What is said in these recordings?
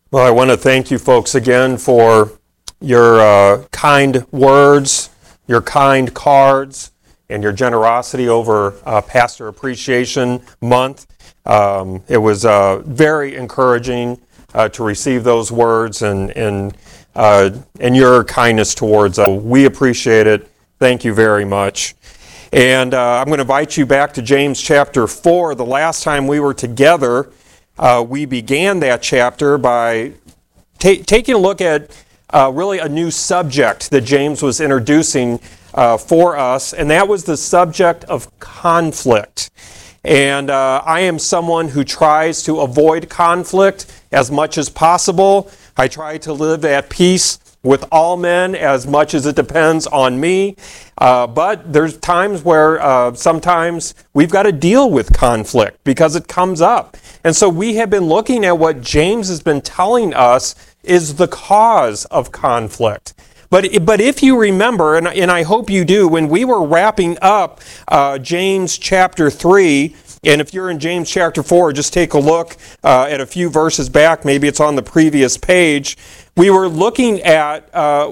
Well, I want to thank you folks again for your kind words, your kind cards, and your generosity over Pastor Appreciation Month. It was very encouraging to receive those words and your kindness towards us. We appreciate it. Thank you very much. And I'm going to invite you back to James chapter 4. The last time we were together, we began that chapter by taking a look at really a new subject that James was introducing for us, and that was the subject of conflict. And I am someone who tries to avoid conflict as much as possible. I try to live at peace with all men as much as it depends on me. But there's times where sometimes we've got to deal with conflict because it comes up. And so we have been looking at what James has been telling us is the cause of conflict. But if you remember, and I hope you do, when we were wrapping up James chapter 3, and if you're in James chapter 4, just take a look at a few verses back. Maybe it's on the previous page. We were looking at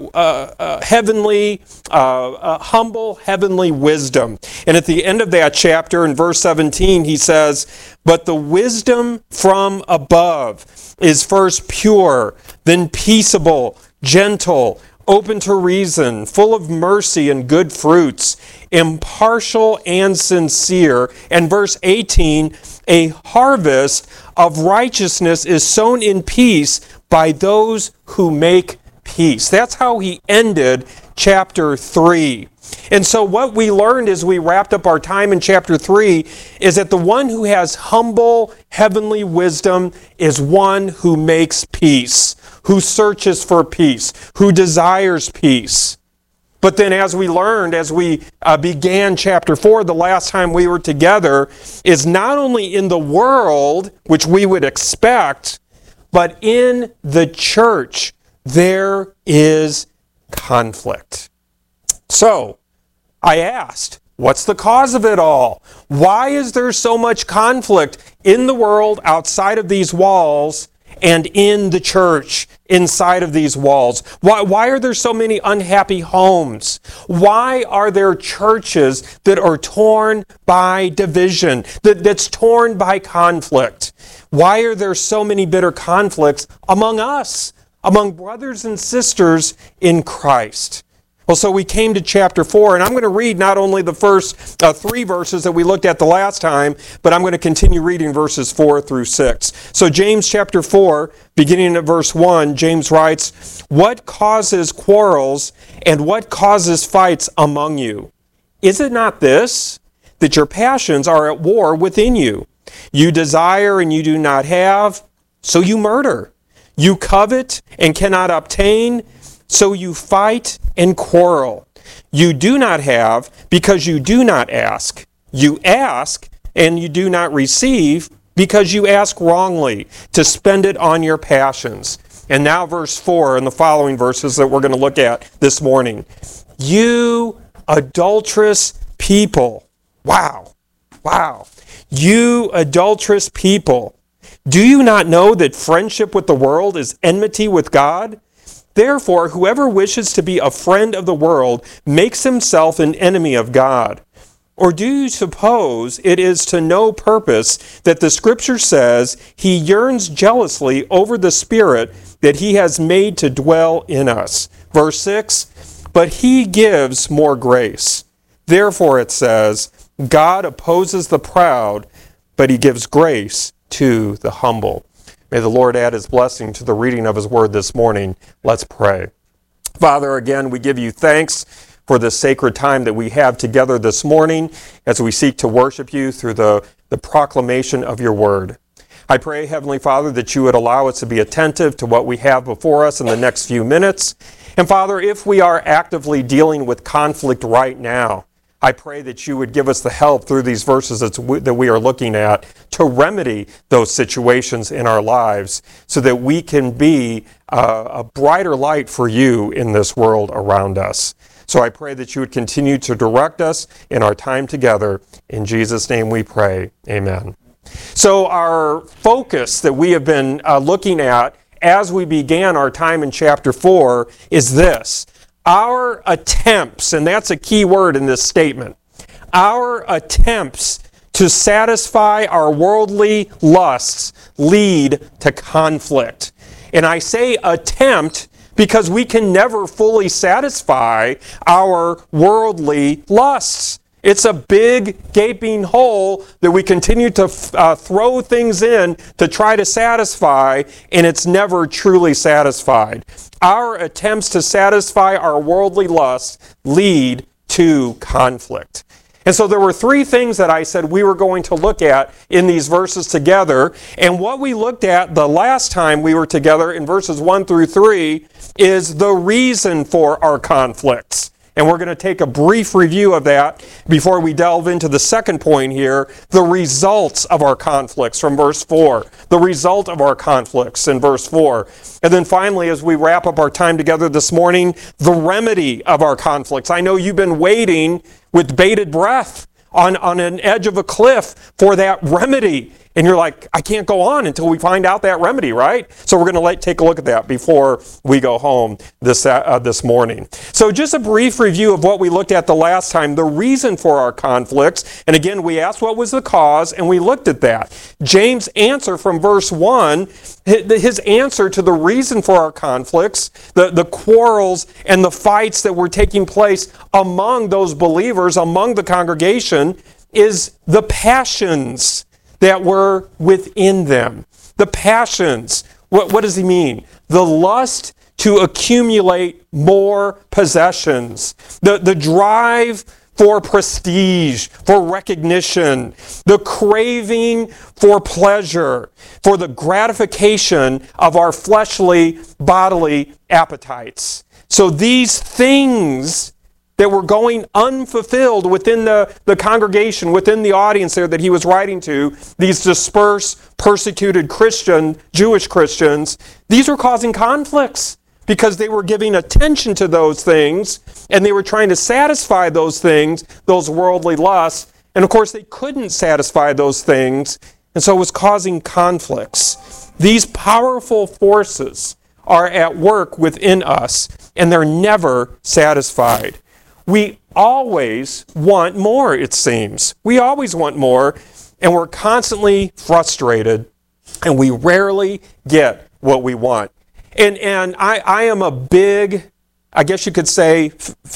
humble heavenly wisdom. And at the end of that chapter, in verse 17, he says, "But the wisdom from above is first pure, then peaceable, gentle, open to reason, full of mercy and good fruits, impartial and sincere." And verse 18, "A harvest of righteousness is sown in peace by those who make peace." That's how he ended chapter 3. And so what we learned as we wrapped up our time in chapter 3 is that the one who has humble heavenly wisdom is one who makes peace, who searches for peace, who desires peace. But then as we learned, as we began chapter 4, the last time we were together, is not only in the world, which we would expect, but in the church, there is conflict. So, I asked, what's the cause of it all? Why is there so much conflict in the world outside of these walls and in the church inside of these walls? Why are there so many unhappy homes? Why are there churches that are torn by division, that's torn by conflict? Why are there so many bitter conflicts among us, among brothers and sisters in Christ? Well, so we came to chapter 4, and I'm going to read not only the first 3 verses that we looked at the last time, but I'm going to continue reading verses 4 through 6. So James chapter 4, beginning at verse 1, James writes, "What causes quarrels and what causes fights among you? Is it not this, that your passions are at war within you? You desire and you do not have, so you murder. You covet and cannot obtain, so you fight and quarrel. You do not have because you do not ask. You ask and you do not receive because you ask wrongly to spend it on your passions." And now verse 4 and the following verses that we're going to look at this morning. "You adulterous people." Wow. "You adulterous people. Do you not know that friendship with the world is enmity with God? Therefore, whoever wishes to be a friend of the world makes himself an enemy of God. Or do you suppose it is to no purpose that the Scripture says he yearns jealously over the Spirit that he has made to dwell in us?" Verse 6, "But he gives more grace. Therefore it says, God opposes the proud, but he gives grace to the humble." May the Lord add his blessing to the reading of his word this morning. Let's pray. Father, again, we give you thanks for this sacred time that we have together this morning as we seek to worship you through the proclamation of your word. I pray, Heavenly Father, that you would allow us to be attentive to what we have before us in the next few minutes. And Father, if we are actively dealing with conflict right now, I pray that you would give us the help through these verses that we are looking at to remedy those situations in our lives so that we can be a brighter light for you in this world around us. So I pray that you would continue to direct us in our time together. In Jesus' name we pray. Amen. So our focus that we have been looking at as we began our time in chapter 4 is this. Our attempts, and that's a key word in this statement, our attempts to satisfy our worldly lusts lead to conflict. And I say attempt because we can never fully satisfy our worldly lusts. It's a big gaping hole that we continue to throw things in to try to satisfy, and it's never truly satisfied. Our attempts to satisfy our worldly lusts lead to conflict. And so there were three things that I said we were going to look at in these verses together. And what we looked at the last time we were together in verses 1 through 3 is the reason for our conflicts. And we're going to take a brief review of that before we delve into the second point here, the results of our conflicts from verse 4. The result of our conflicts in verse 4. And then finally, as we wrap up our time together this morning, the remedy of our conflicts. I know you've been waiting with bated breath on an edge of a cliff for that remedy. And you're like, I can't go on until we find out that remedy, right? So we're going to take a look at that before we go home this morning. So just a brief review of what we looked at the last time, the reason for our conflicts. And again, we asked what was the cause, and we looked at that. James' answer from verse 1, his answer to the reason for our conflicts, the quarrels and the fights that were taking place among those believers, among the congregation, is the passions that were within them. The passions. What does he mean? The lust to accumulate more possessions. The drive for prestige, for recognition. The craving for pleasure, for the gratification of our fleshly, bodily appetites. So these things that were going unfulfilled within the congregation, within the audience there that he was writing to, these dispersed, persecuted Jewish Christians, these were causing conflicts because they were giving attention to those things and they were trying to satisfy those things, those worldly lusts, and of course they couldn't satisfy those things, and so it was causing conflicts. These powerful forces are at work within us and they're never satisfied. We always want more, it seems. We always want more, and we're constantly frustrated, and we rarely get what we want. And I am a big, I guess you could say,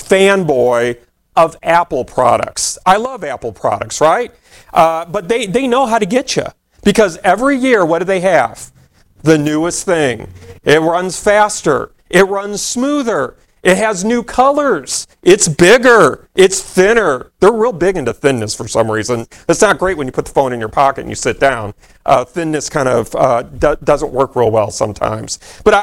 fanboy of Apple products. I love Apple products, right? But they know how to get you. Because every year, what do they have? The newest thing. It runs faster. It runs smoother. It has new colors. It's bigger. It's thinner. They're real big into thinness for some reason. It's not great when you put the phone in your pocket and you sit down. Thinness kind of doesn't work real well sometimes. But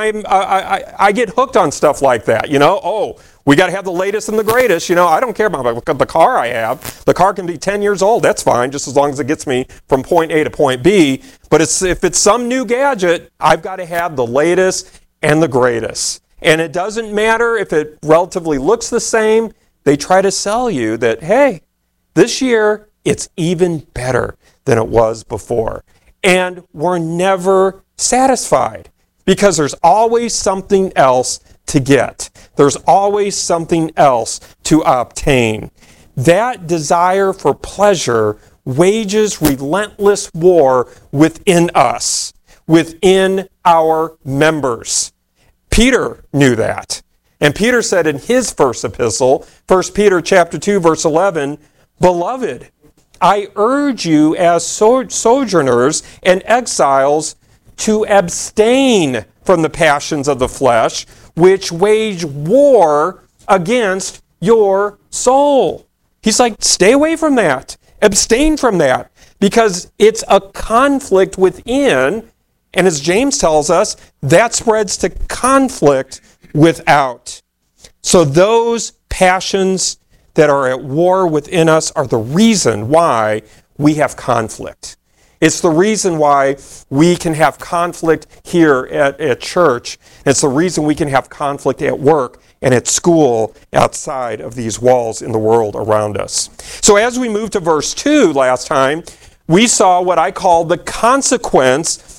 I get hooked on stuff like that. You know, oh, we got to have the latest and the greatest. You know, I don't care about the car I have. The car can be 10 years old. That's fine, just as long as it gets me from point A to point B. But if it's some new gadget, I've got to have the latest and the greatest. And it doesn't matter if it relatively looks the same. They try to sell you that, hey, this year it's even better than it was before. And we're never satisfied because there's always something else to get. There's always something else to obtain. That desire for pleasure wages relentless war within us, within our members. Peter knew that. And Peter said in his first epistle, 1 Peter chapter 2, verse 11, Beloved, I urge you as sojourners and exiles to abstain from the passions of the flesh, which wage war against your soul. He's like, stay away from that. Abstain from that. Because it's a conflict within. And as James tells us, that spreads to conflict without. So those passions that are at war within us are the reason why we have conflict. It's the reason why we can have conflict here at church. It's the reason we can have conflict at work and at school outside of these walls in the world around us. So as we move to verse 2 last time, we saw what I call the consequence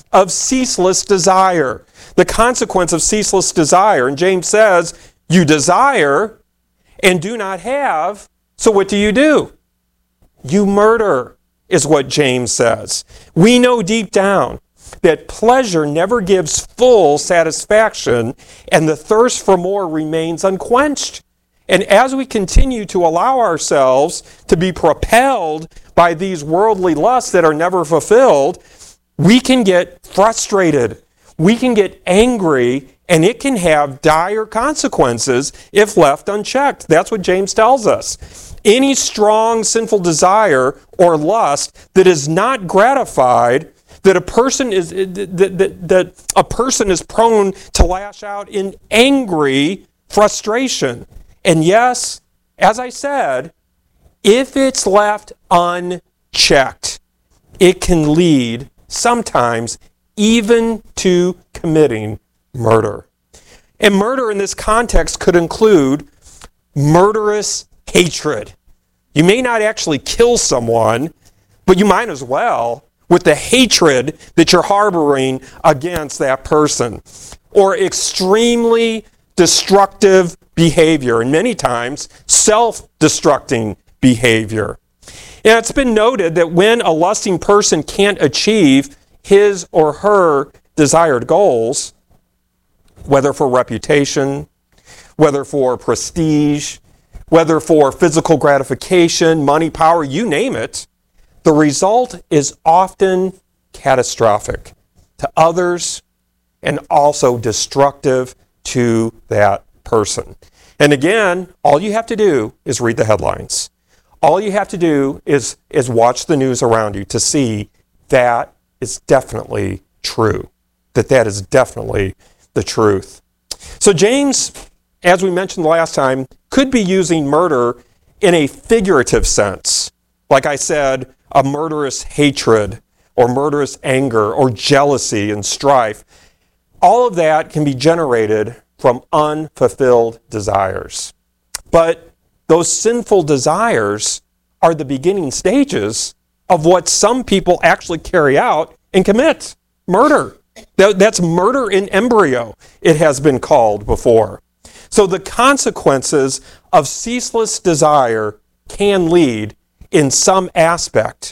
of ceaseless desire. The consequence of ceaseless desire. And James says, you desire and do not have, so what do? You murder, is what James says. We know deep down that pleasure never gives full satisfaction, and the thirst for more remains unquenched. And as we continue to allow ourselves to be propelled by these worldly lusts that are never fulfilled, we can get frustrated. We can get angry, and it can have dire consequences if left unchecked. That's what James tells us. Any strong sinful desire or lust that is not gratified, that a person is prone to lash out in angry frustration. And yes, as I said, if it's left unchecked, it can lead sometimes even to committing murder. And murder in this context could include murderous hatred. You may not actually kill someone, but you might as well, with the hatred that you're harboring against that person. Or extremely destructive behavior, and many times self-destructing behavior. And it's been noted that when a lusting person can't achieve his or her desired goals, whether for reputation, whether for prestige, whether for physical gratification, money, power, you name it, the result is often catastrophic to others and also destructive to that person. And again, all you have to do is read the headlines. All you have to do is watch the news around you to see that is definitely true. That is definitely the truth. So James, as we mentioned last time, could be using murder in a figurative sense. Like I said, a murderous hatred or murderous anger or jealousy and strife. All of that can be generated from unfulfilled desires. But those sinful desires are the beginning stages of what some people actually carry out and commit. Murder. That's murder in embryo, it has been called before. So the consequences of ceaseless desire can lead in some aspect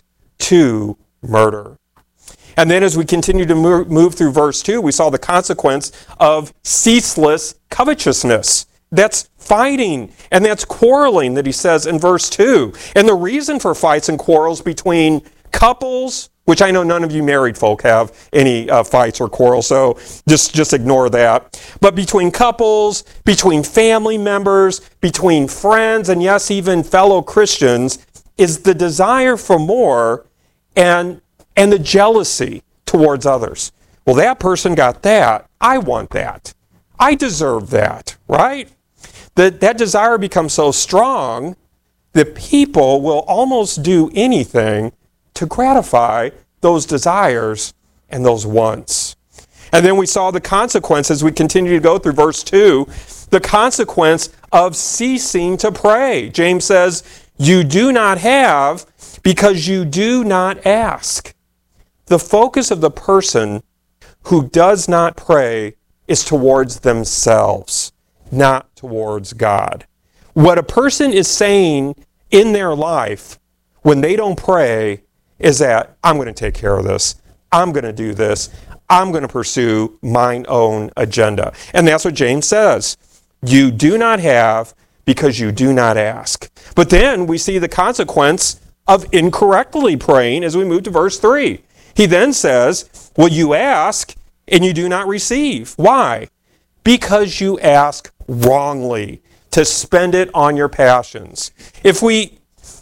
to murder. And then as we continue to move through verse 2, we saw the consequence of ceaseless covetousness. That's fighting and that's quarreling that he says in verse 2. And the reason for fights and quarrels between couples, which I know none of you married folk have any fights or quarrels, so just ignore that. But between couples, between family members, between friends, and yes, even fellow Christians, is the desire for more and the jealousy towards others. Well, that person got that. I want that. I deserve that, right? That desire becomes so strong that people will almost do anything to gratify those desires and those wants. And then we saw the consequences. We continue to go through verse 2, the consequence of ceasing to pray. James says, you do not have because you do not ask. The focus of the person who does not pray is towards themselves, not towards God. What a person is saying in their life when they don't pray is that I'm going to take care of this. I'm going to do this. I'm going to pursue mine own agenda. And that's what James says. You do not have because you do not ask. But then we see the consequence of incorrectly praying as we move to verse 3. He then says, well, you ask and you do not receive. Why? Because you ask wrongly to spend it on your passions. If we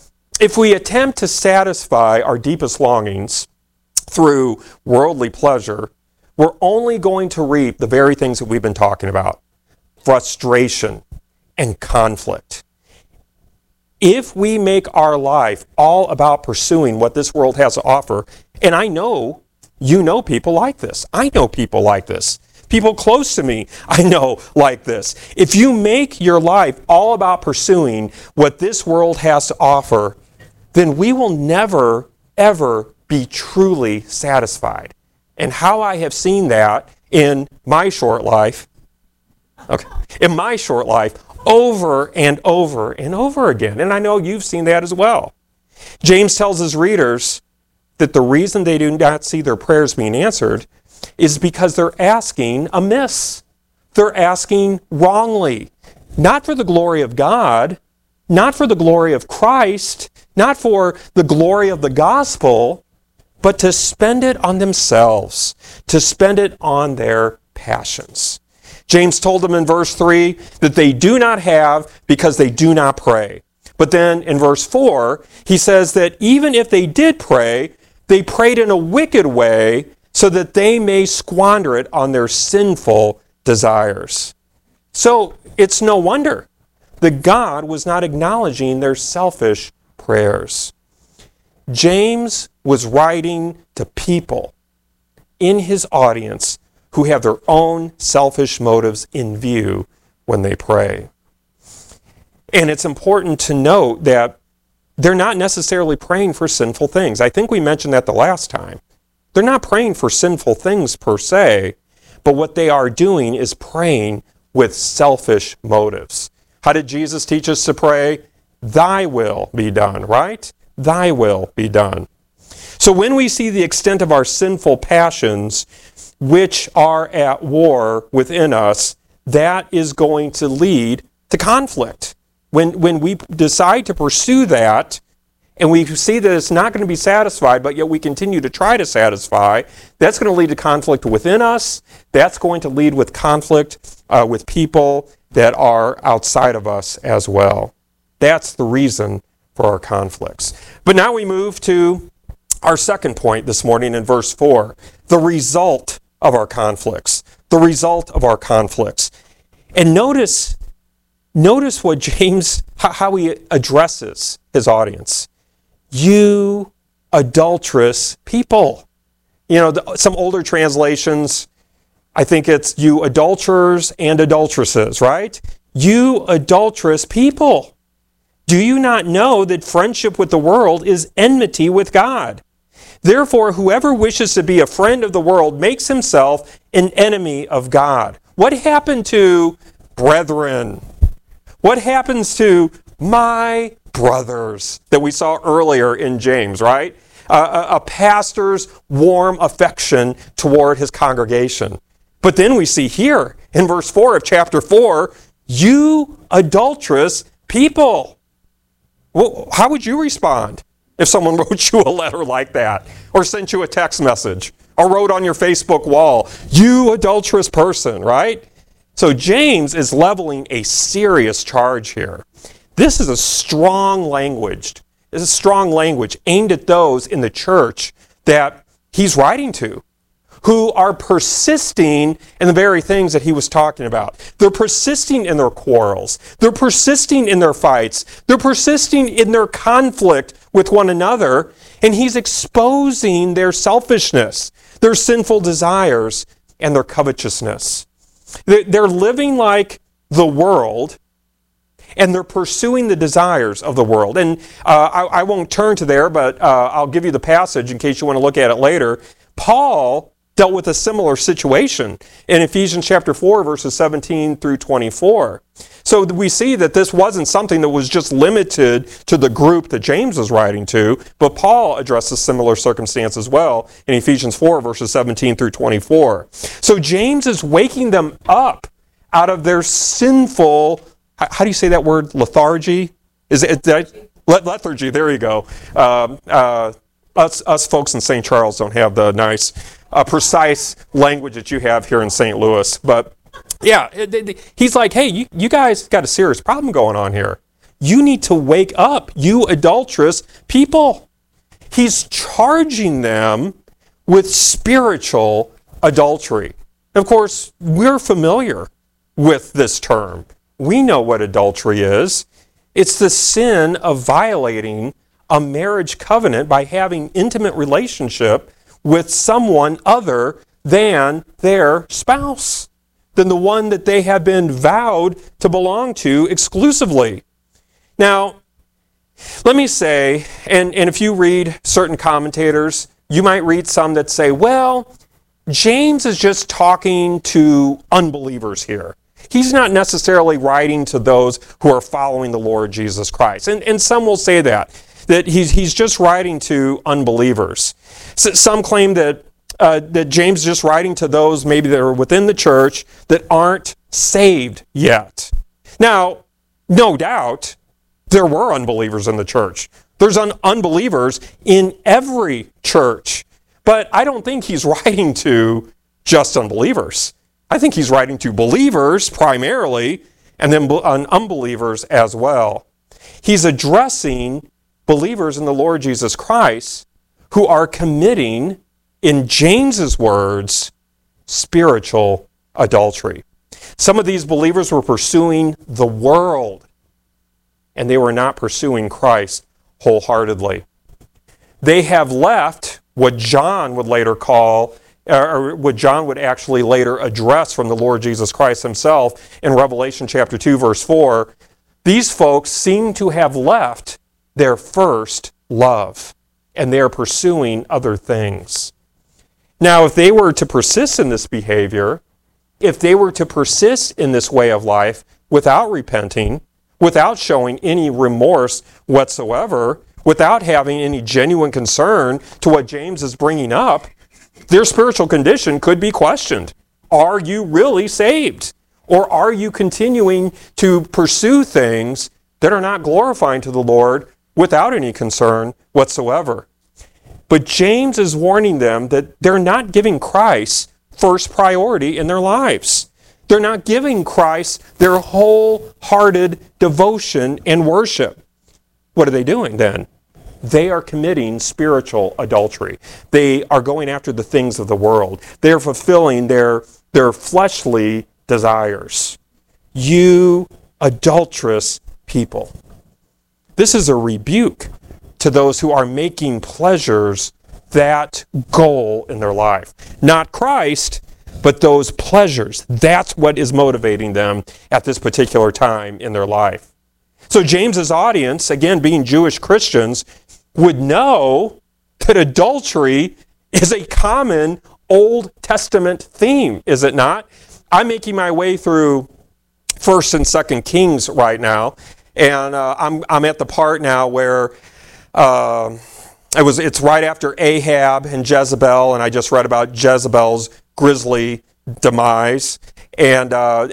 attempt to satisfy our deepest longings through worldly pleasure, we're only going to reap the very things that we've been talking about. Frustration and conflict. If we make our life all about pursuing what this world has to offer, and I know you know people like this. I know people like this. People close to me I know like this. If you make your life all about pursuing what this world has to offer, then we will never, ever be truly satisfied. And how I have seen that in my short life, over and over and over again. And I know you've seen that as well. James tells his readers that the reason they do not see their prayers being answered is because they're asking amiss. They're asking wrongly. Not for the glory of God, not for the glory of Christ, not for the glory of the gospel, but to spend it on themselves, to spend it on their passions. James told them in verse 3 that they do not have because they do not pray. But then in verse 4, he says that even if they did pray, they prayed in a wicked way so that they may squander it on their sinful desires. So it's no wonder that God was not acknowledging their selfish prayers. James was writing to people in his audience who have their own selfish motives in view when they pray. And it's important to note that they're not necessarily praying for sinful things. I think we mentioned that the last time. They're not praying for sinful things per se, but what they are doing is praying with selfish motives. How did Jesus teach us to pray? Thy will be done, right? Thy will be done. So when we see the extent of our sinful passions, which are at war within us, that is going to lead to conflict. When we decide to pursue that, and we see that it's not going to be satisfied, but yet we continue to try to satisfy, that's going to lead to conflict within us. That's going to lead with conflict with people that are outside of us as well. That's the reason for our conflicts. But now we move to our second point this morning in verse 4, the result of our conflicts. The result of our conflicts. And notice what James, how he addresses his audience. You adulterous people. You know, some older translations, I think it's you adulterers and adulteresses, right? You adulterous people. Do you not know that friendship with the world is enmity with God? Therefore, whoever wishes to be a friend of the world makes himself an enemy of God. What happened to brethren? What happens to my brothers that we saw earlier in James, right? A pastor's warm affection toward his congregation. But then we see here in verse 4 of chapter 4, you adulterous people. Well, how would you respond if someone wrote you a letter like that, or sent you a text message, or wrote on your Facebook wall, you adulterous person, right? So James is leveling a serious charge here. This is a strong language. This is strong language aimed at those in the church that he's writing to, who are persisting in the very things that he was talking about. They're persisting in their quarrels. They're persisting in their fights. They're persisting in their conflict with one another. And he's exposing their selfishness, their sinful desires, and their covetousness. They're living like the world, and they're pursuing the desires of the world. And I won't turn to there, but I'll give you the passage in case you want to look at it later. Paul dealt with a similar situation in Ephesians chapter 4, verses 17 through 24. So we see that this wasn't something that was just limited to the group that James was writing to, but Paul addresses similar circumstance as well in Ephesians 4, verses 17 through 24. So James is waking them up out of their sinful, how do you say that word, lethargy? Lethargy, there you go. Us folks in St. Charles don't have the nice, precise language that you have here in St. Louis. But yeah, he's like, hey, you guys got a serious problem going on here. You need to wake up, you adulterous people. He's charging them with spiritual adultery. Of course, we're familiar with this term. We know what adultery is. It's the sin of violating a marriage covenant by having intimate relationship with someone other than their spouse, than the one that they have been vowed to belong to exclusively. Now, let me say, and if you read certain commentators, you might read some that say, well, James is just talking to unbelievers here. He's not necessarily writing to those who are following the Lord Jesus Christ. And some will say that he's just writing to unbelievers. So some claim that James is just writing to those maybe that are within the church that aren't saved yet. Now, no doubt, there were unbelievers in the church. There's unbelievers in every church. But I don't think he's writing to just unbelievers. I think he's writing to believers primarily, and then unbelievers as well. He's addressing believers in the Lord Jesus Christ who are committing, in James's words, spiritual adultery. Some of these believers were pursuing the world, and they were not pursuing Christ wholeheartedly. They have left what John would later call, or what John would actually later address from the Lord Jesus Christ himself in Revelation chapter 2, verse 4. These folks seem to have left their first love, and they are pursuing other things. Now, if they were to persist in this behavior, if they were to persist in this way of life without repenting, without showing any remorse whatsoever, without having any genuine concern to what James is bringing up, their spiritual condition could be questioned. Are you really saved? Or are you continuing to pursue things that are not glorifying to the Lord without any concern whatsoever? But James is warning them that they're not giving Christ first priority in their lives. They're not giving Christ their wholehearted devotion and worship. What are they doing then? They are committing spiritual adultery. They are going after the things of the world. They are fulfilling their fleshly desires. You adulterous people. This is a rebuke to those who are making pleasures that goal in their life. Not Christ, but those pleasures. That's what is motivating them at this particular time in their life. So James's audience, again being Jewish Christians, would know that adultery is a common Old Testament theme, is it not? I'm making my way through 1st and 2nd Kings right now, and I'm at the part now where it's right after Ahab and Jezebel, and I just read about Jezebel's grisly demise, and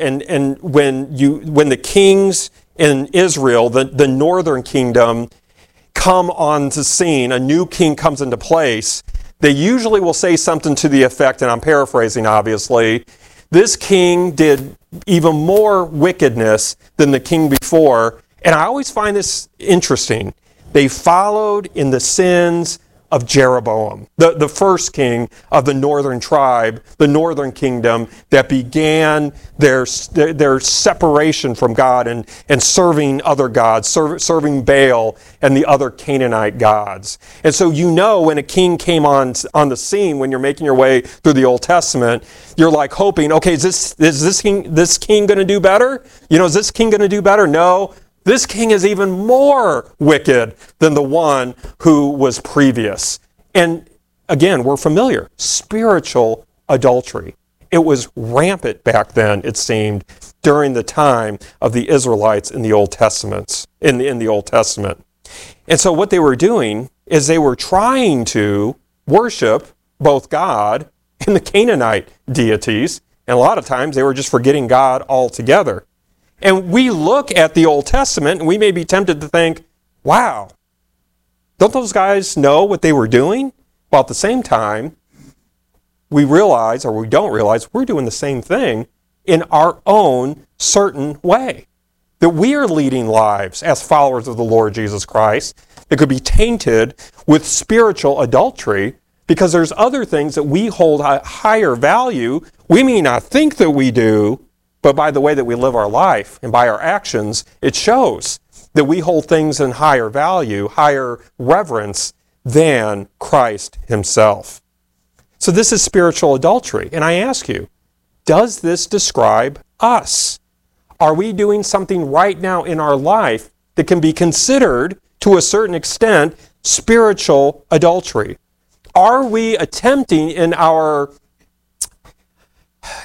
when the kings in Israel, the northern kingdom, come on the scene, a new king comes into place, they usually will say something to the effect, and I'm paraphrasing obviously, this king did even more wickedness than the king before. And I always find this interesting. They followed in the sins of Jeroboam, the first king of the northern tribe, the northern kingdom that began their separation from God and serving other gods, serving Baal and the other Canaanite gods. And so when a king came on the scene, when you're making your way through the Old Testament, you're like hoping, okay, is this king going to do better? Is this king going to do better? No. This king is even more wicked than the one who was previous. And again, we're familiar. Spiritual adultery. It was rampant back then, it seemed, during the time of the Israelites in the Old Testament. In the Old Testament. And so what they were doing is they were trying to worship both God and the Canaanite deities. And a lot of times they were just forgetting God altogether. And we look at the Old Testament and we may be tempted to think, wow, don't those guys know what they were doing? Well, at the same time, we realize, or we don't realize, we're doing the same thing in our own certain way. That we are leading lives as followers of the Lord Jesus Christ that could be tainted with spiritual adultery because there's other things that we hold a higher value. We may not think that we do, but by the way that we live our life and by our actions, it shows that we hold things in higher value, higher reverence than Christ himself. So this is spiritual adultery. And I ask you, does this describe us? Are we doing something right now in our life that can be considered, to a certain extent, spiritual adultery? Are we attempting in our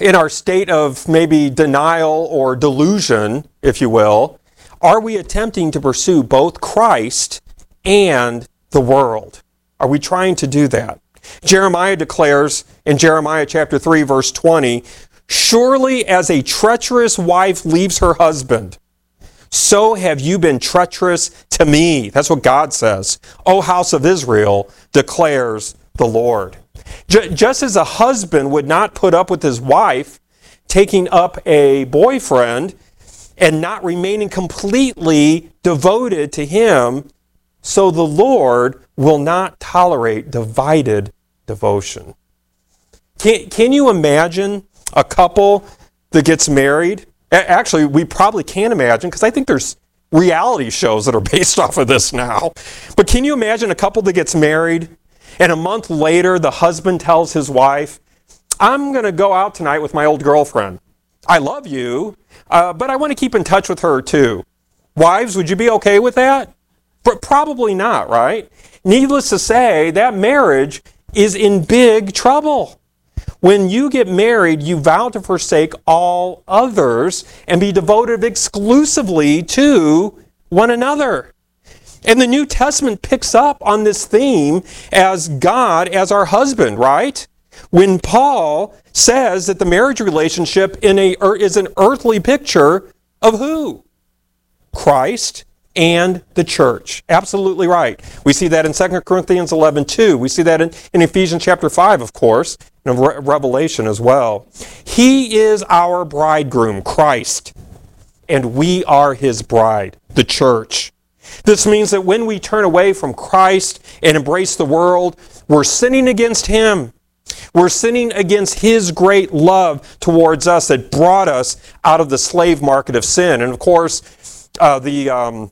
in our state of maybe denial or delusion, if you will, are we attempting to pursue both Christ and the world? Are we trying to do that? Jeremiah declares in Jeremiah chapter 3, verse 20, "Surely as a treacherous wife leaves her husband, so have you been treacherous to me." That's what God says. "O house of Israel, declares the Lord." Just as a husband would not put up with his wife taking up a boyfriend and not remaining completely devoted to him, so the Lord will not tolerate divided devotion. Can you imagine a couple that gets married? Actually, we probably can imagine, because I think there's reality shows that are based off of this now. But can you imagine a couple that gets married, and a month later the husband tells his wife, "I'm going to go out tonight with my old girlfriend. I love you, but I want to keep in touch with her too." Wives, would you be okay with that? Probably not, right? Needless to say, that marriage is in big trouble. When you get married, you vow to forsake all others and be devoted exclusively to one another. And the New Testament picks up on this theme as God as our husband, right? When Paul says that the marriage relationship is an earthly picture of who? Christ and the church. Absolutely right. We see that in 2 Corinthians 11:2. We see that in Ephesians chapter 5, of course, and Revelation as well. He is our bridegroom, Christ, and we are his bride, the church. This means that when we turn away from Christ and embrace the world, we're sinning against him. We're sinning against his great love towards us that brought us out of the slave market of sin. And of course, the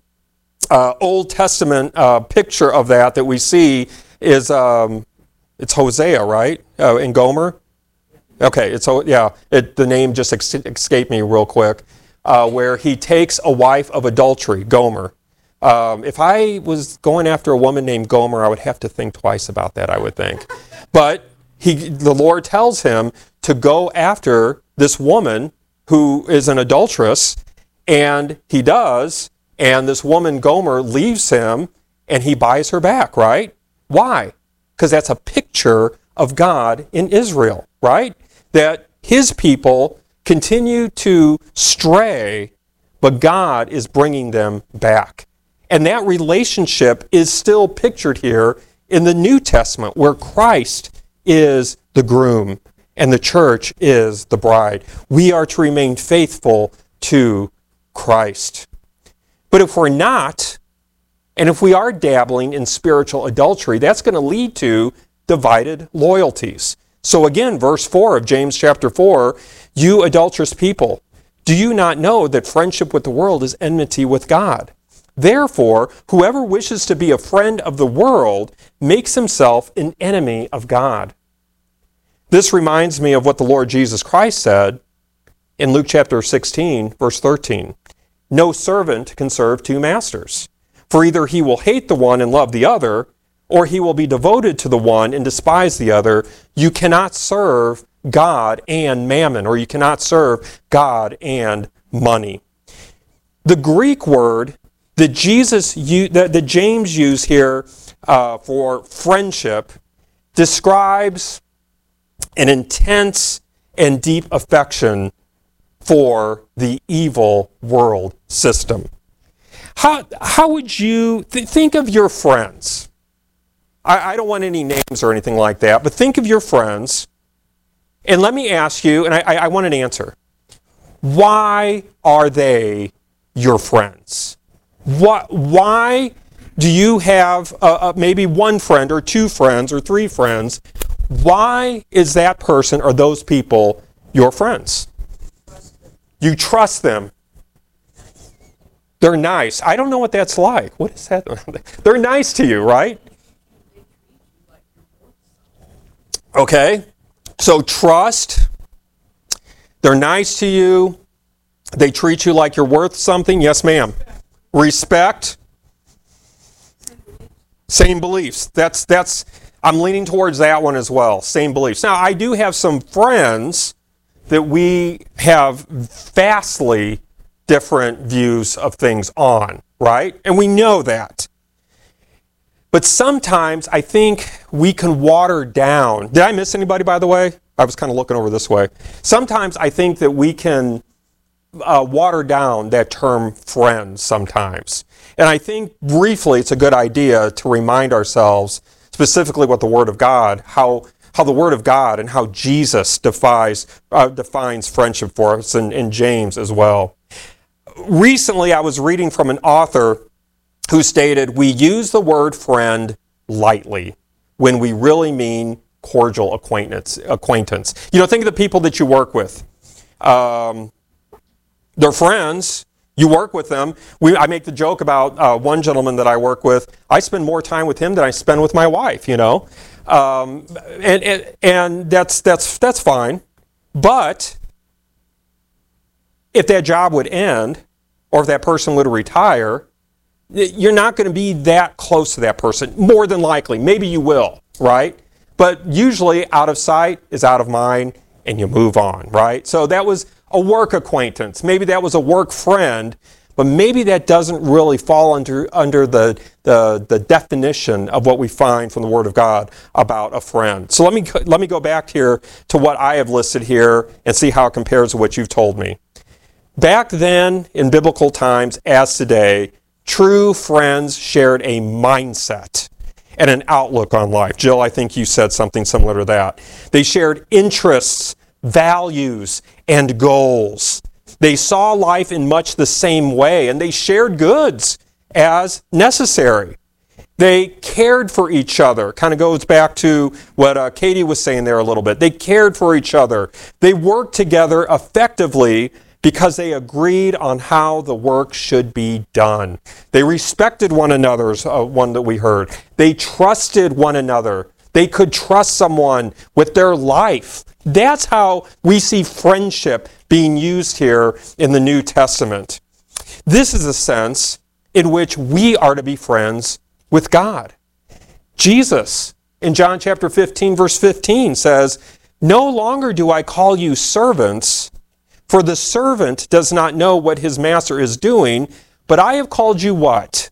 Old Testament picture of that we see is it's Hosea, right? And Gomer. Okay, the name just escaped me real quick. Where he takes a wife of adultery, Gomer. If I was going after a woman named Gomer, I would have to think twice about that, I would think. But the Lord tells him to go after this woman who is an adulteress, and he does, and this woman, Gomer, leaves him, and he buys her back, right? Why? Because that's a picture of God in Israel, right? That his people continue to stray, but God is bringing them back. And that relationship is still pictured here in the New Testament, where Christ is the groom and the church is the bride. We are to remain faithful to Christ. But if we're not, and if we are dabbling in spiritual adultery, that's going to lead to divided loyalties. So again, verse 4 of James chapter 4, "You adulterous people, do you not know that friendship with the world is enmity with God? Therefore, whoever wishes to be a friend of the world makes himself an enemy of God." This reminds me of what the Lord Jesus Christ said in Luke chapter 16, verse 13. "No servant can serve two masters, for either he will hate the one and love the other, or he will be devoted to the one and despise the other. You cannot serve God and mammon," or you cannot serve God and money. The Greek word that James used here for friendship describes an intense and deep affection for the evil world system. How would you think of your friends? I don't want any names or anything like that, but think of your friends, and let me ask you, and I want an answer. Why are they your friends? Why do you have maybe one friend or two friends or three friends? Why is that person or those people your friends? You trust them. They're nice. I don't know what that's like. What is that? They're nice to you, right? Okay. So trust. They're nice to you. They treat you like you're worth something. Yes, ma'am. Respect. Same beliefs. I'm leaning towards that one as well. Same beliefs. Now, I do have some friends that we have vastly different views of things on, right? And we know that. But sometimes I think we can water down. Did I miss anybody, by the way? I was kind of looking over this way. Sometimes I think that we can water down that term friends sometimes. And I think briefly it's a good idea to remind ourselves specifically what the Word of God, how the Word of God and how Jesus defines friendship for us, and James as well. Recently I was reading from an author who stated, we use the word friend lightly when we really mean cordial acquaintance. You know, think of the people that you work with. They're friends. You work with them. I make the joke about one gentleman that I work with. I spend more time with him than I spend with my wife, you know. And that's fine. But if that job would end, or if that person would retire, you're not going to be that close to that person, more than likely. Maybe you will, right? But usually out of sight is out of mind, and you move on, right? So that was a work acquaintance. Maybe that was a work friend, but maybe that doesn't really fall under the definition of what we find from the Word of God about a friend. So let me go back here to what I have listed here and see how it compares to what you've told me. Back then, in biblical times, as today, true friends shared a mindset and an outlook on life. Jill, I think you said something similar to that. They shared interests, values, and goals. They saw life in much the same way, and they shared goods as necessary. They cared for each other. Kind of goes back to what Katie was saying there a little bit. They cared for each other. They worked together effectively because they agreed on how the work should be done. They respected one another's one that we heard. They trusted one another. They could trust someone with their life. That's how we see friendship being used here in the New Testament. This is a sense in which we are to be friends with God. Jesus, in John chapter 15, verse 15, says, "No longer do I call you servants, for the servant does not know what his master is doing, but I have called you" what?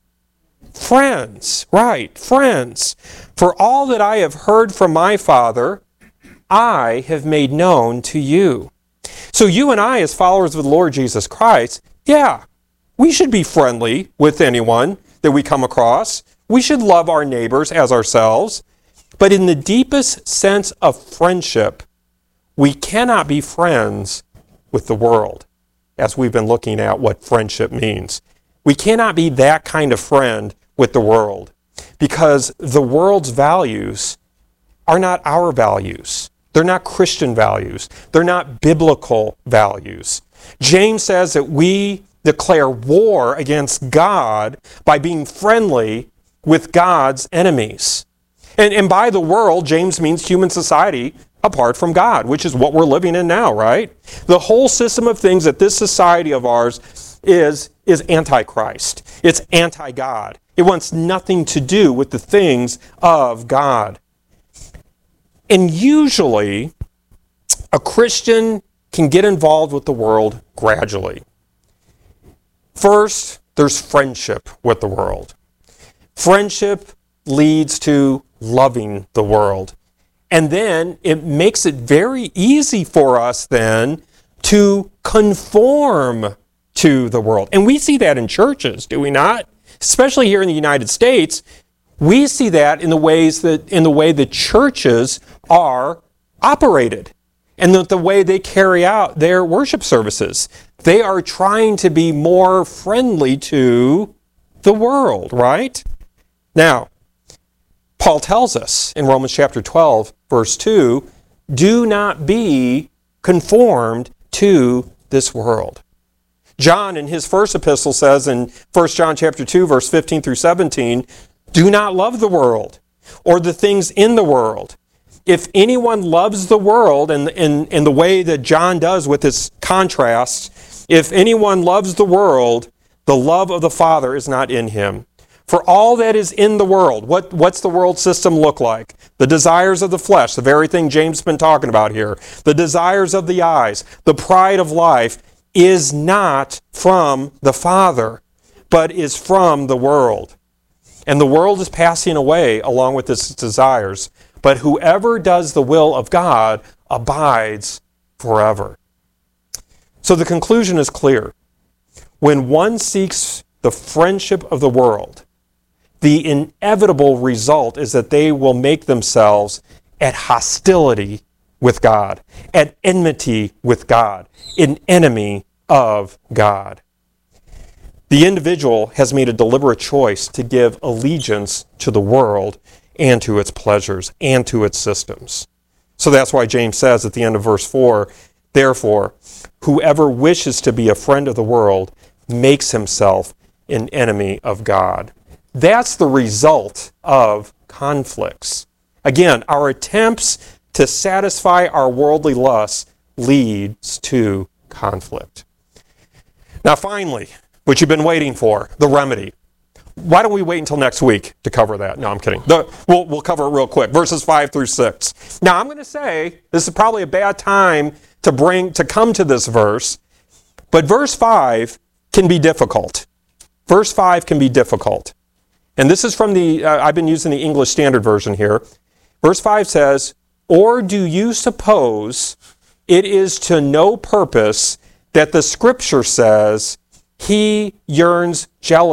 Friends. Right, friends. "For all that I have heard from my Father, I have made known to you." So you and I, as followers of the Lord Jesus Christ, yeah, we should be friendly with anyone that we come across. We should love our neighbors as ourselves. But in the deepest sense of friendship, we cannot be friends with the world, as we've been looking at what friendship means. We cannot be that kind of friend with the world, because the world's values are not our values. They're not Christian values. They're not biblical values. James says that we declare war against God by being friendly with God's enemies. And by the world, James means human society apart from God, which is what we're living in now, right? The whole system of things that this society of ours is anti-Christ. It's anti-God. It wants nothing to do with the things of God. And usually, a Christian can get involved with the world gradually. First, there's friendship with the world. Friendship leads to loving the world. And then it makes it very easy for us then to conform to the world. And we see that in churches, do we not? Especially here in the United States, we see that in the way the churches are operated and the way they carry out their worship services. They are trying to be more friendly to the world, right? Now, Paul tells us in Romans chapter 12, verse 2, do not be conformed to this world. John, in his first epistle, says in 1 John chapter 2, verse 15 through 17, do not love the world or the things in the world. If anyone loves the world, and in the way that John does with his contrast, if anyone loves the world, the love of the Father is not in him. For all that is in the world, what's the world system look like? The desires of the flesh, the very thing James has been talking about here. The desires of the eyes, the pride of life is not from the Father, but is from the world. And the world is passing away along with its desires. But whoever does the will of God abides forever. So the conclusion is clear. When one seeks the friendship of the world, the inevitable result is that they will make themselves at hostility with God, at enmity with God, an enemy of God. The individual has made a deliberate choice to give allegiance to the world and to its pleasures and to its systems. So that's why James says at the end of verse 4, therefore, whoever wishes to be a friend of the world makes himself an enemy of God. That's the result of conflicts. Again, our attempts to satisfy our worldly lusts leads to conflict. Now finally, what you've been waiting for, the remedy. Why don't we wait until next week to cover that? No, I'm kidding. We'll cover it real quick. Verses 5 through 6. Now I'm going to say, this is probably a bad time to come to this verse, but verse 5 can be difficult. Verse 5 can be difficult. And this is from I've been using the English Standard Version here. Verse 5 says, or do you suppose it is to no purpose that the Scripture says he yearns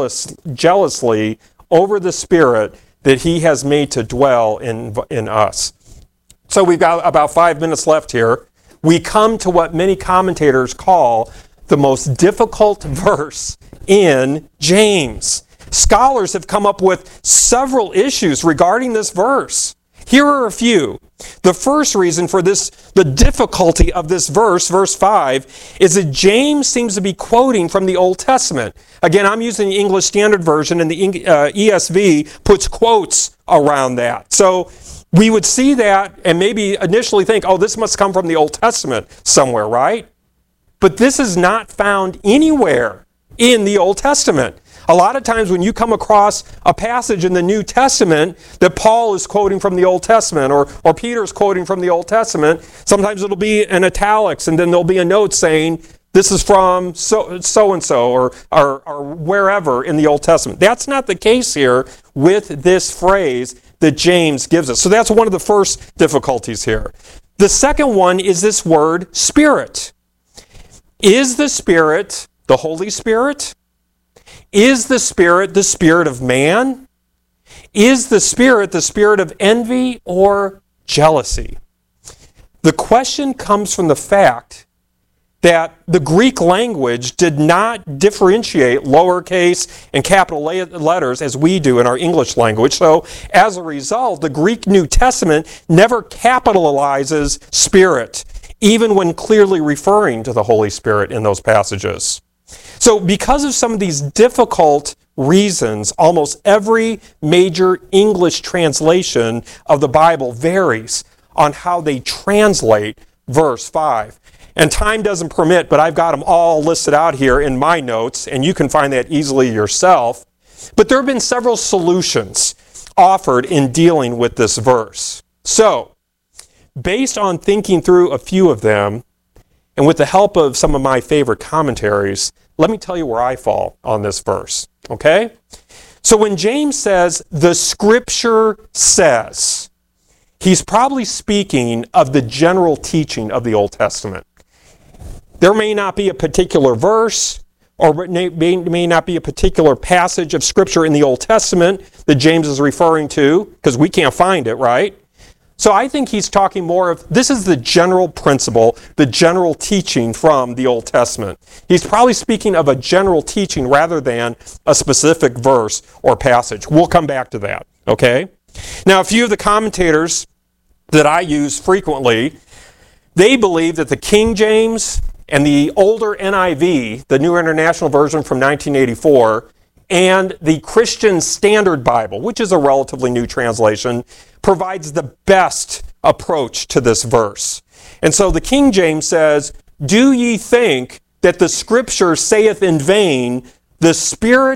jealously over the Spirit that he has made to dwell in us? So we've got about 5 minutes left here. We come to what many commentators call the most difficult verse in James. Scholars have come up with several issues regarding this verse. Here are a few. The first reason for the difficulty of this verse, verse 5, is that James seems to be quoting from the Old Testament. Again, I'm using the English Standard Version, and the ESV puts quotes around that. So we would see that and maybe initially think, oh, this must come from the Old Testament somewhere, right? But this is not found anywhere in the Old Testament. A lot of times when you come across a passage in the New Testament that Paul is quoting from the Old Testament or Peter's quoting from the Old Testament, sometimes it'll be in italics and then there'll be a note saying this is from so-and-so or wherever in the Old Testament. That's not the case here with this phrase that James gives us. So that's one of the first difficulties here. The second one is this word Spirit. Is the Spirit the Holy Spirit? Is the Spirit of man? Is the Spirit of envy or jealousy? The question comes from the fact that the Greek language did not differentiate lowercase and capital letters as we do in our English language. So as a result, the Greek New Testament never capitalizes Spirit, even when clearly referring to the Holy Spirit in those passages. So because of some of these difficult reasons, almost every major English translation of the Bible varies on how they translate verse 5. And time doesn't permit, but I've got them all listed out here in my notes, and you can find that easily yourself. But there have been several solutions offered in dealing with this verse. So, based on thinking through a few of them, and with the help of some of my favorite commentaries, let me tell you where I fall on this verse, okay? So when James says, the Scripture says, he's probably speaking of the general teaching of the Old Testament. There may not be a particular verse, or it may not be a particular passage of Scripture in the Old Testament that James is referring to, because we can't find it, right? So I think he's talking more of, this is the general principle, the general teaching from the Old Testament. He's probably speaking of a general teaching rather than a specific verse or passage. We'll come back to that, okay? Now, a few of the commentators that I use frequently, they believe that the King James and the older NIV, the New International Version from 1984, and the Christian Standard Bible, which is a relatively new translation, provides the best approach to this verse. And so the King James says, do ye think that the Scripture saith in vain, the Spirit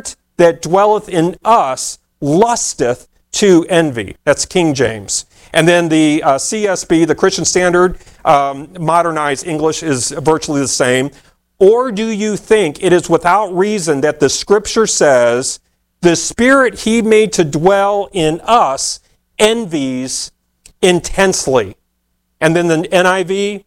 that dwelleth in us lusteth to envy. That's King James. And then the CSB, the Christian Standard Modernized English, is virtually the same. Or do you think it is without reason that the Scripture says, the Spirit He made to dwell in us envies intensely? And then the NIV,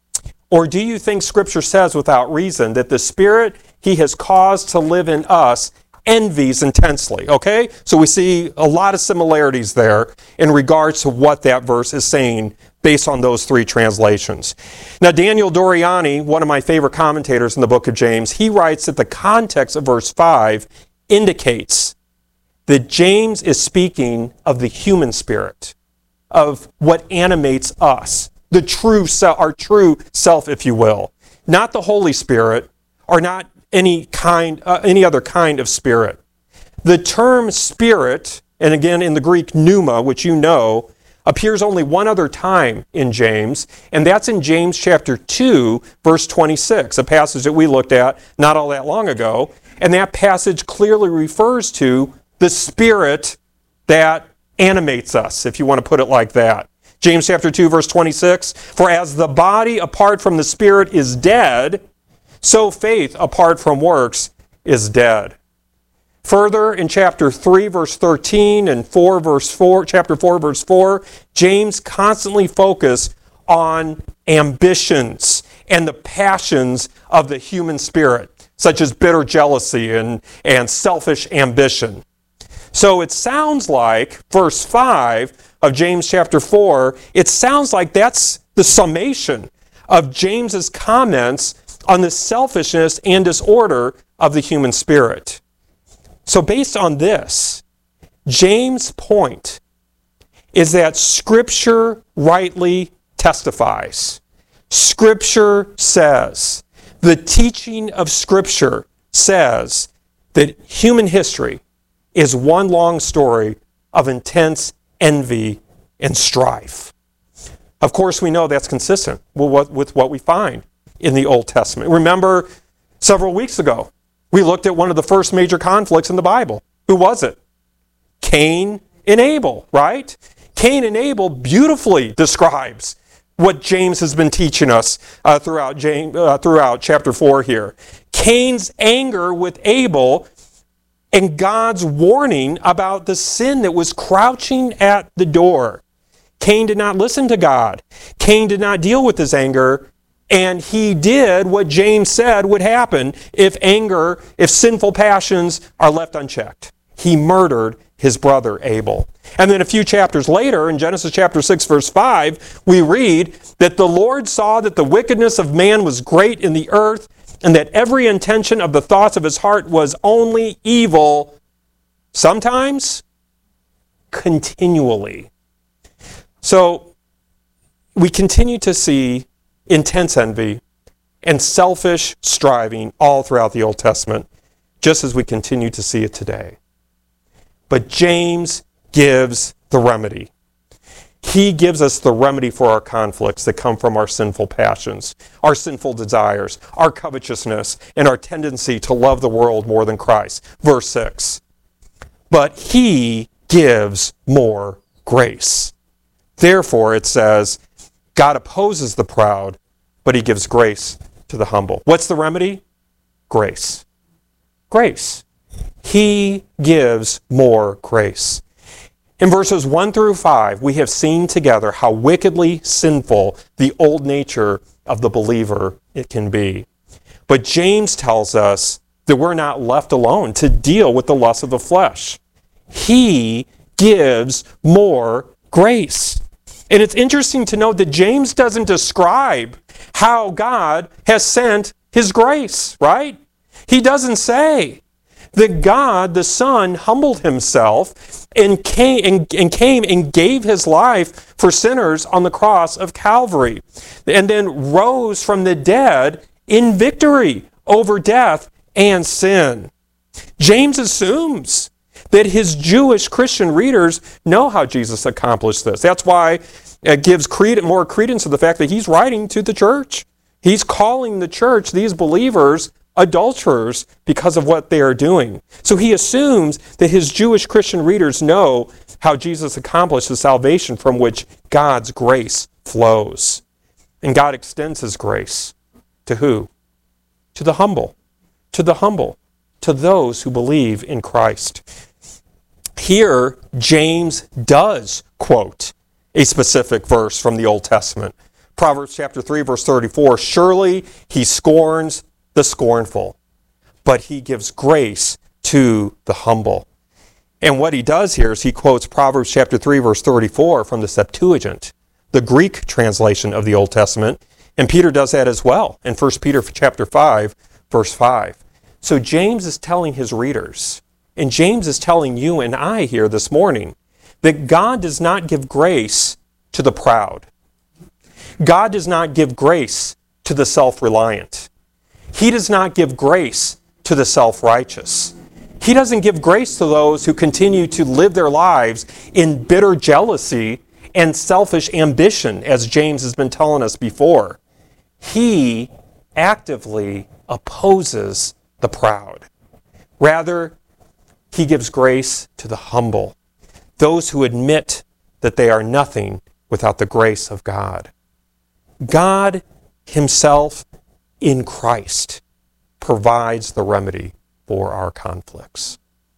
or do you think Scripture says without reason that the Spirit He has caused to live in us envies intensely? Okay? So we see a lot of similarities there in regards to what that verse is saying based on those three translations. Now, Daniel Doriani, one of my favorite commentators in the book of James, he writes that the context of verse 5 indicates that James is speaking of the human spirit, of what animates us, the true self, our true self, if you will, not the Holy Spirit, or not any other kind of spirit. The term spirit, and again in the Greek pneuma, which you know, appears only one other time in James, and that's in James chapter 2, verse 26, a passage that we looked at not all that long ago, and that passage clearly refers to the Spirit that animates us, if you want to put it like that. James chapter 2, verse 26, for as the body apart from the Spirit is dead, so faith apart from works is dead. Further, in chapter 3, verse 13 and chapter 4, verse 4, James constantly focused on ambitions and the passions of the human spirit, such as bitter jealousy and selfish ambition. So it sounds like verse 5 of James chapter 4, it sounds like that's the summation of James's comments on the selfishness and disorder of the human spirit. So based on this, James' point is that Scripture rightly testifies. Scripture says, the teaching of Scripture says that human history is one long story of intense envy and strife. Of course, we know that's consistent with what we find in the Old Testament. Remember, several weeks ago, we looked at one of the first major conflicts in the Bible. Who was it? Cain and Abel, right? Cain and Abel beautifully describes what James has been teaching us throughout chapter 4 here. Cain's anger with Abel and God's warning about the sin that was crouching at the door. Cain did not listen to God. Cain did not deal with his anger. And he did what James said would happen if sinful passions are left unchecked. He murdered his brother Abel. And then a few chapters later, in Genesis chapter 6, verse 5, we read that the Lord saw that the wickedness of man was great in the earth, and that every intention of the thoughts of his heart was only evil, sometimes, continually. So, we continue to see intense envy and selfish striving all throughout the Old Testament, just as we continue to see it today. But James gives the remedy. He gives us the remedy for our conflicts that come from our sinful passions, our sinful desires, our covetousness, and our tendency to love the world more than Christ. Verse 6. But he gives more grace. Therefore, it says, God opposes the proud, but he gives grace to the humble. What's the remedy? Grace. Grace. He gives more grace. In verses 1 through 5, we have seen together how wickedly sinful the old nature of the believer it can be. But James tells us that we're not left alone to deal with the lust of the flesh. He gives more grace. And it's interesting to note that James doesn't describe how God has sent his grace, right? He doesn't say that God, the Son, humbled himself and came and gave his life for sinners on the cross of Calvary, and then rose from the dead in victory over death and sin. James assumes that his Jewish Christian readers know how Jesus accomplished this. That's why it gives more credence to the fact that he's writing to the church. He's calling the church, these believers, adulterers because of what they are doing. So he assumes that his Jewish Christian readers know how Jesus accomplished the salvation from which God's grace flows. And God extends his grace to who? To the humble. To the humble. To those who believe in Christ. Here, James does quote a specific verse from the Old Testament. Proverbs chapter 3, verse 34, surely he scorns the scornful, but he gives grace to the humble. And what he does here is he quotes Proverbs chapter 3, verse 34 from the Septuagint, the Greek translation of the Old Testament, and Peter does that as well in 1 Peter chapter 5, verse 5. So James is telling his readers, and James is telling you and I here this morning, that God does not give grace to the proud. God does not give grace to the self-reliant. He does not give grace to the self-righteous. He doesn't give grace to those who continue to live their lives in bitter jealousy and selfish ambition, as James has been telling us before. He actively opposes the proud. Rather, he gives grace to the humble, those who admit that they are nothing without the grace of God. God himself in Christ provides the remedy for our conflicts.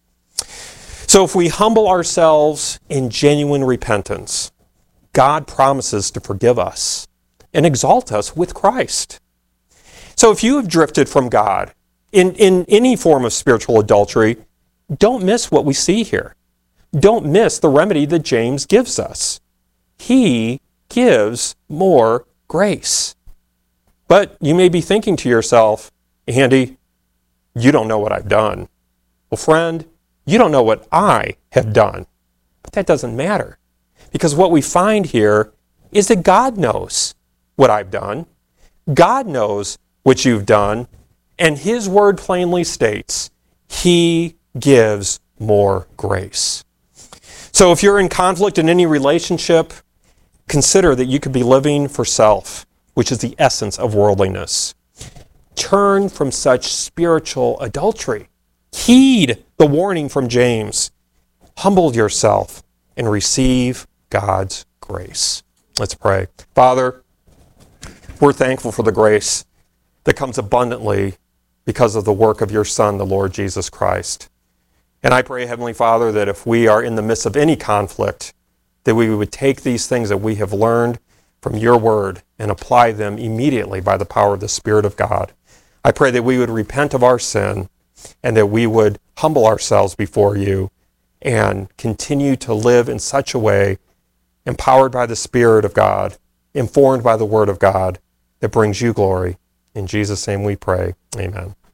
So if we humble ourselves in genuine repentance, God promises to forgive us and exalt us with Christ. So if you have drifted from God in any form of spiritual adultery, don't miss what we see here. Don't miss the remedy that James gives us. He gives more grace. But you may be thinking to yourself, Andy, you don't know what I've done. Well, friend, you don't know what I have done. But that doesn't matter. Because what we find here is that God knows what I've done. God knows what you've done. And his word plainly states, he gives more grace. So if you're in conflict in any relationship, consider that you could be living for self, which is the essence of worldliness. Turn from such spiritual adultery. Heed the warning from James. Humble yourself and receive God's grace. Let's pray. Father, we're thankful for the grace that comes abundantly because of the work of your Son, the Lord Jesus Christ. And I pray, Heavenly Father, that if we are in the midst of any conflict, that we would take these things that we have learned from your word and apply them immediately by the power of the Spirit of God. I pray that we would repent of our sin and that we would humble ourselves before you and continue to live in such a way, empowered by the Spirit of God, informed by the Word of God, that brings you glory. In Jesus' name we pray. Amen.